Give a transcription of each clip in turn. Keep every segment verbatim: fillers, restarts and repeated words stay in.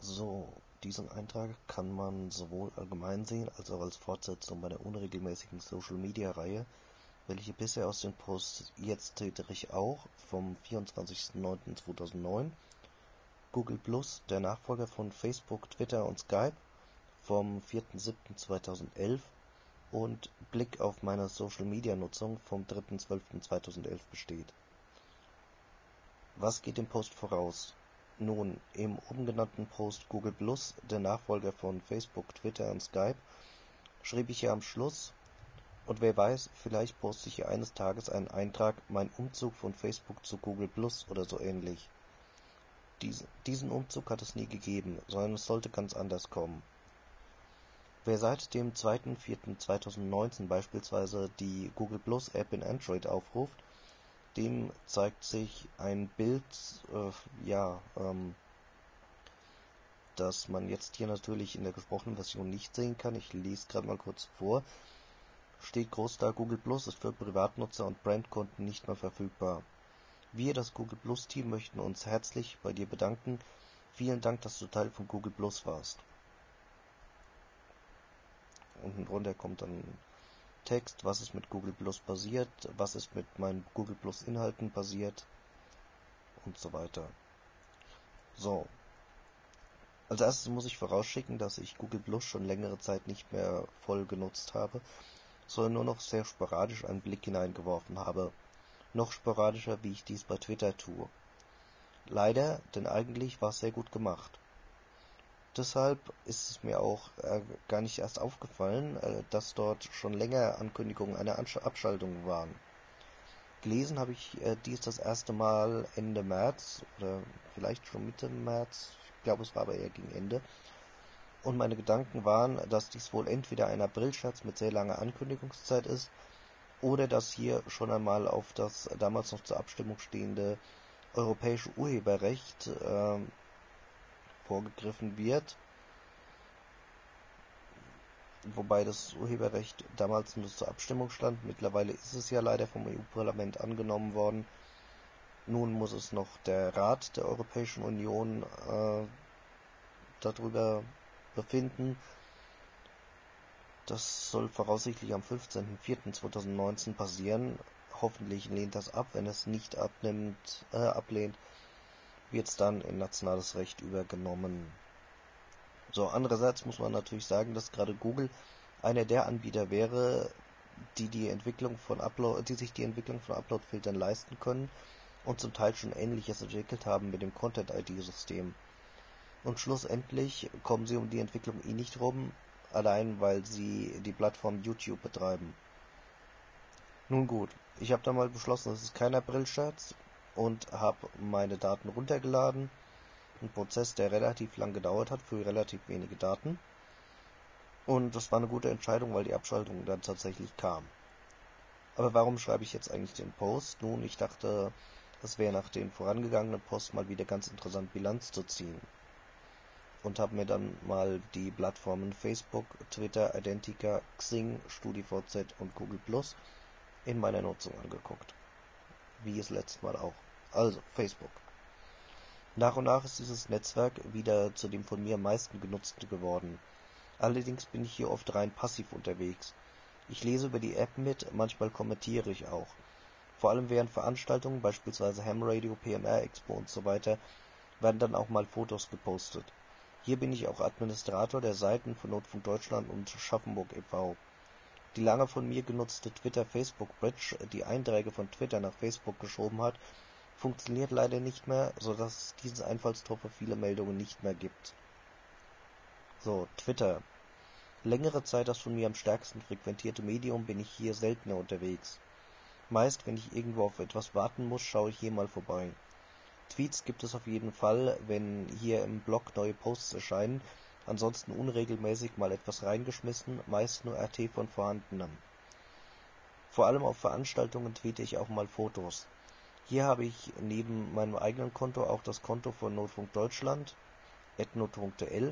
So, diesen Eintrag kann man sowohl allgemein sehen, als auch als Fortsetzung meiner unregelmäßigen Social-Media-Reihe, welche bisher aus den Posts Jetzt twittere ich auch vom vierundzwanzigsten neunten zweitausendneun, Google Plus, der Nachfolger von Facebook, Twitter und Skype vom vierten siebten zweitausendelf und Blick auf meine Social-Media-Nutzung vom dritten zwölften zweitausendelf besteht. Was geht dem Post voraus? Nun, im oben genannten Post Google Plus, der Nachfolger von Facebook, Twitter und Skype, schrieb ich ja am Schluss: Und wer weiß, vielleicht poste ich ja eines Tages einen Eintrag, mein Umzug von Facebook zu Google Plus oder so ähnlich. Dies, diesen Umzug hat es nie gegeben, sondern es sollte ganz anders kommen. Wer seit dem zweiten vierten zweitausendneunzehn beispielsweise die Google Plus App in Android aufruft, dem zeigt sich ein Bild, äh, ja, ähm, das man jetzt hier natürlich in der gesprochenen Version nicht sehen kann. Ich lese gerade mal kurz vor. Steht groß da: Google Plus ist für Privatnutzer und Brandkunden nicht mehr verfügbar. Wir, das Google Plus Team, möchten uns herzlich bei dir bedanken. Vielen Dank, dass du Teil von Google Plus warst. Unten drunter kommt dann Text, was ist mit Google Plus passiert, was ist mit meinen Google Plus Inhalten passiert und so weiter. So. Als erstes muss ich vorausschicken, dass ich Google Plus schon längere Zeit nicht mehr voll genutzt habe, sondern nur noch sehr sporadisch einen Blick hineingeworfen habe. Noch sporadischer, wie ich dies bei Twitter tue. Leider, denn eigentlich war es sehr gut gemacht. Deshalb ist es mir auch äh, gar nicht erst aufgefallen, äh, dass dort schon länger Ankündigungen einer Ansch- Abschaltung waren. Gelesen habe ich äh, dies das erste Mal Ende März oder vielleicht schon Mitte März, ich glaube es war aber eher gegen Ende. Und meine Gedanken waren, dass dies wohl entweder ein Aprilscherz mit sehr langer Ankündigungszeit ist oder dass hier schon einmal auf das damals noch zur Abstimmung stehende europäische Urheberrecht äh, vorgegriffen wird, wobei das Urheberrecht damals nur zur Abstimmung stand. Mittlerweile ist es ja leider vom E U-Parlament angenommen worden. Nun muss es noch der Rat der Europäischen Union äh, darüber befinden. Das soll voraussichtlich am fünfzehnten vierten zweitausendneunzehn passieren. Hoffentlich lehnt das ab. Wenn es nicht abnimmt, äh, ablehnt, wird es dann in nationales Recht übergenommen. So, andererseits muss man natürlich sagen, dass gerade Google einer der Anbieter wäre, die die Entwicklung von Upload, die sich die Entwicklung von Upload-Filtern leisten können und zum Teil schon Ähnliches entwickelt haben mit dem Content-I D-System. Und schlussendlich kommen sie um die Entwicklung eh nicht rum, allein weil sie die Plattform YouTube betreiben. Nun gut, ich habe dann mal beschlossen, das ist kein Aprilscherz und habe meine Daten runtergeladen. Ein Prozess, der relativ lang gedauert hat für relativ wenige Daten. Und das war eine gute Entscheidung, weil die Abschaltung dann tatsächlich kam. Aber warum schreibe ich jetzt eigentlich den Post? Nun, ich dachte, es wäre nach den vorangegangenen Posts mal wieder ganz interessant, Bilanz zu ziehen. Und habe mir dann mal die Plattformen Facebook, Twitter, Identica, Xing, StudiVZ und Google Plus in meiner Nutzung angeguckt. Wie es letztes Mal auch. Also, Facebook. Nach und nach ist dieses Netzwerk wieder zu dem von mir am meisten genutzten geworden. Allerdings bin ich hier oft rein passiv unterwegs. Ich lese über die App mit, manchmal kommentiere ich auch. Vor allem während Veranstaltungen, beispielsweise Ham Radio, P M R Expo und so weiter, werden dann auch mal Fotos gepostet. Hier bin ich auch Administrator der Seiten von Notfunk Deutschland und Schaffenburg e V Die lange von mir genutzte Twitter-Facebook-Bridge, die Einträge von Twitter nach Facebook geschoben hat, funktioniert leider nicht mehr, sodass es dieses Einfallstor für viele Meldungen nicht mehr gibt. So, Twitter. Längere Zeit das von mir am stärksten frequentierte Medium, bin ich hier seltener unterwegs. Meist, wenn ich irgendwo auf etwas warten muss, schaue ich hier mal vorbei. Tweets gibt es auf jeden Fall, wenn hier im Blog neue Posts erscheinen, ansonsten unregelmäßig mal etwas reingeschmissen, meist nur R T von vorhandenem. Vor allem auf Veranstaltungen tweete ich auch mal Fotos. Hier habe ich neben meinem eigenen Konto auch das Konto von Notfunk Deutschland, at notfunk.dl,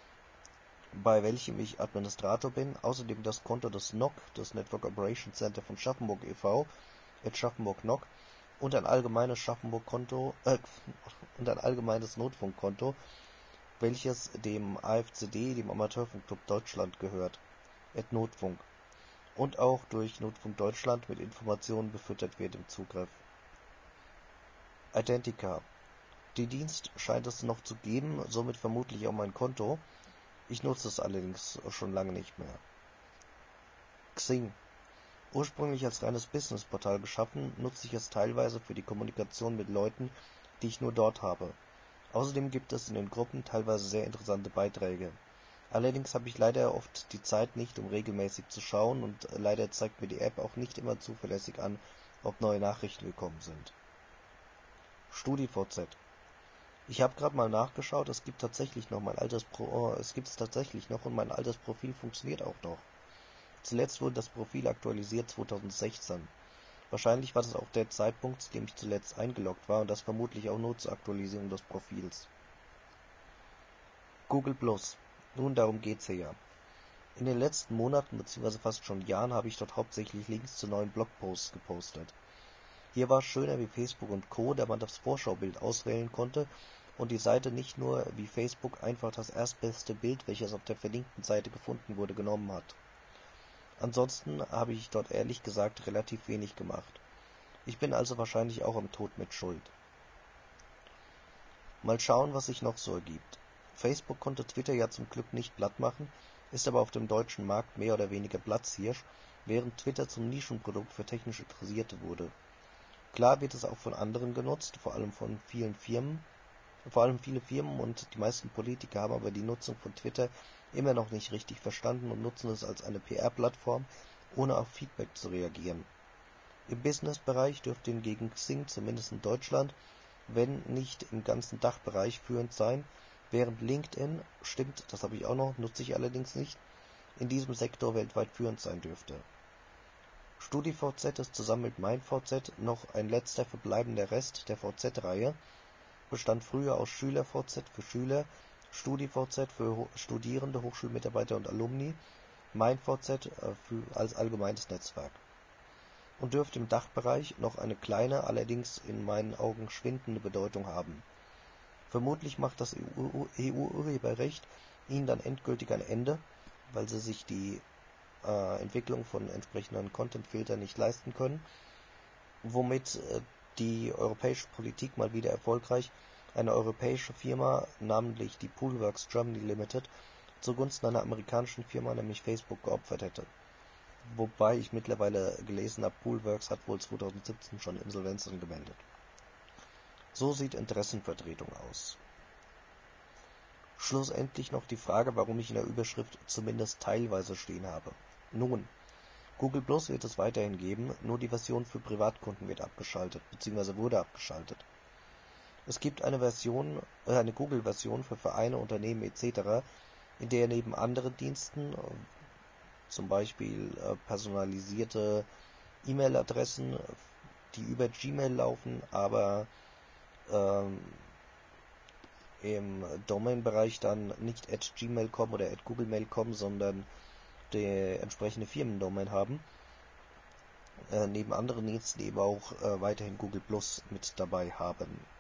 bei welchem ich Administrator bin, außerdem das Konto des N O C, des Network Operations Center von Schaffenburg e V, at Schaffenburg N O C, und ein allgemeines Schaffenburg-Konto, äh, und ein allgemeines Notfunkkonto, welches dem A F C D, dem Amateurfunkclub Deutschland, gehört, at Notfunk, und auch durch Notfunk Deutschland mit Informationen befüttert wird im Zugriff. Identica. Den Dienst scheint es noch zu geben, somit vermutlich auch mein Konto. Ich nutze es allerdings schon lange nicht mehr. Xing. Ursprünglich als reines Businessportal geschaffen, nutze ich es teilweise für die Kommunikation mit Leuten, die ich nur dort habe. Außerdem gibt es in den Gruppen teilweise sehr interessante Beiträge. Allerdings habe ich leider oft die Zeit nicht, um regelmäßig zu schauen, und leider zeigt mir die App auch nicht immer zuverlässig an, ob neue Nachrichten gekommen sind. StudiVZ. Ich habe gerade mal nachgeschaut, es gibt tatsächlich noch mein altes Pro oh, es gibt es tatsächlich noch und mein altes Profil funktioniert auch noch. Zuletzt wurde das Profil aktualisiert zweitausendsechzehn. Wahrscheinlich war das auch der Zeitpunkt, zu dem ich zuletzt eingeloggt war, und das vermutlich auch nur zur Aktualisierung des Profils. Google Plus. Nun, darum geht's hier ja. In den letzten Monaten bzw. fast schon Jahren habe ich dort hauptsächlich Links zu neuen Blogposts gepostet. Hier war es schöner wie Facebook und Co., da man das Vorschaubild auswählen konnte und die Seite nicht nur wie Facebook einfach das erstbeste Bild, welches auf der verlinkten Seite gefunden wurde, genommen hat. Ansonsten habe ich dort ehrlich gesagt relativ wenig gemacht. Ich bin also wahrscheinlich auch am Tod mit Schuld. Mal schauen, was sich noch so ergibt. Facebook konnte Twitter ja zum Glück nicht platt machen, ist aber auf dem deutschen Markt mehr oder weniger Platzhirsch, während Twitter zum Nischenprodukt für technisch Interessierte wurde. Klar wird es auch von anderen genutzt, vor allem von vielen Firmen, vor allem viele Firmen und die meisten Politiker haben aber die Nutzung von Twitter immer noch nicht richtig verstanden und nutzen es als eine P R-Plattform, ohne auf Feedback zu reagieren. Im Business-Bereich dürfte hingegen Xing zumindest in Deutschland, wenn nicht im ganzen Dachbereich, führend sein, während LinkedIn, stimmt, das habe ich auch noch, nutze ich allerdings nicht, in diesem Sektor weltweit führend sein dürfte. StudiVZ ist zusammen mit MeinVZ noch ein letzter verbleibender Rest der V Z-Reihe, bestand früher aus SchülerVZ für Schüler, StudiVZ für Studierende, Hochschulmitarbeiter und Alumni, MeinVZ für, als allgemeines Netzwerk. Und dürfte im Dachbereich noch eine kleine, allerdings in meinen Augen schwindende Bedeutung haben. Vermutlich macht das E U-Urheberrecht ihnen dann endgültig ein Ende, weil sie sich die äh, Entwicklung von entsprechenden Content-Filtern nicht leisten können, womit äh, die europäische Politik mal wieder erfolgreich eine europäische Firma, namentlich die Poolworks Germany Limited, zugunsten einer amerikanischen Firma, nämlich Facebook, geopfert hätte. Wobei ich mittlerweile gelesen habe, Poolworks hat wohl zweitausendsiebzehn schon Insolvenz angemeldet. So sieht Interessenvertretung aus. Schlussendlich noch die Frage, warum ich in der Überschrift zumindest teilweise stehen habe. Nun, Google Plus wird es weiterhin geben, nur die Version für Privatkunden wird abgeschaltet, bzw. wurde abgeschaltet. Es gibt eine Version, äh, eine Google-Version für Vereine, Unternehmen et cetera, in der neben anderen Diensten, zum Beispiel äh, personalisierte E-Mail-Adressen, die über Gmail laufen, aber ähm, im Domain-Bereich dann nicht at gmail punkt com oder at googlemail punkt com, sondern die entsprechende Firmendomain haben. Äh, neben anderen Diensten eben auch äh, weiterhin Google Plus mit dabei haben.